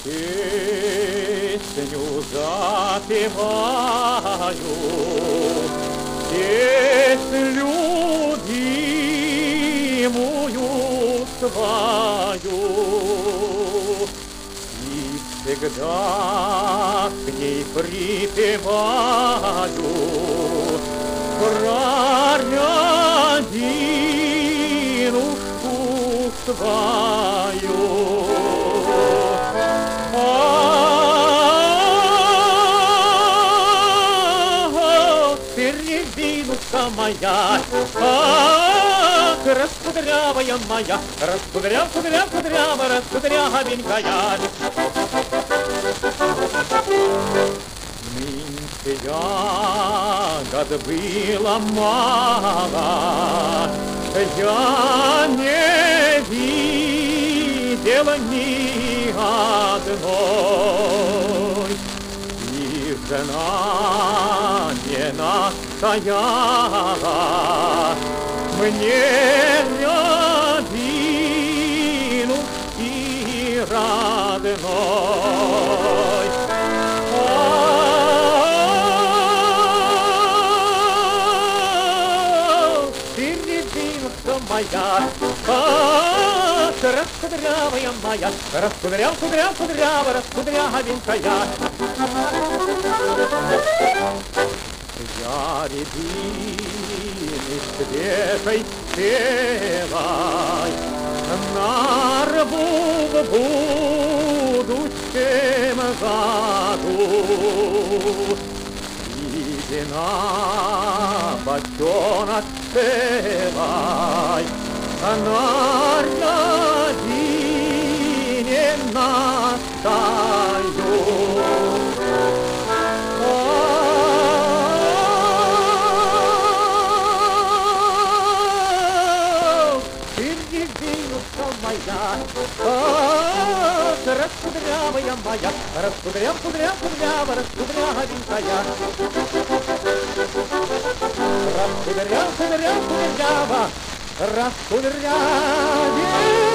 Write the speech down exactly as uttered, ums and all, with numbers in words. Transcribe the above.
Песню запеваю, песню любимую свою, и всегда к ней припеваю про родинушку свою. Перевинута моя, ах, раскудрявая моя, раскудряв, кудряв, кудрява, раскудрявенькая. Нынче ягод было мало, я не видела ни одной, и жена не настояла мне родинушки родной. Серединка моя, ах, раскудрявая моя, раскудряв, кудряв, кудрява, раскудрявенькая. Я рябины свежей белой нарву в будущем году, и вина бочонок целой на рябине настою. Моя, ах, раскудрявая моя, раскудряв, кудряв, кудрява, раскудрявенькая. Раскудряв, кудряв, кудрява, раскудрявенькая.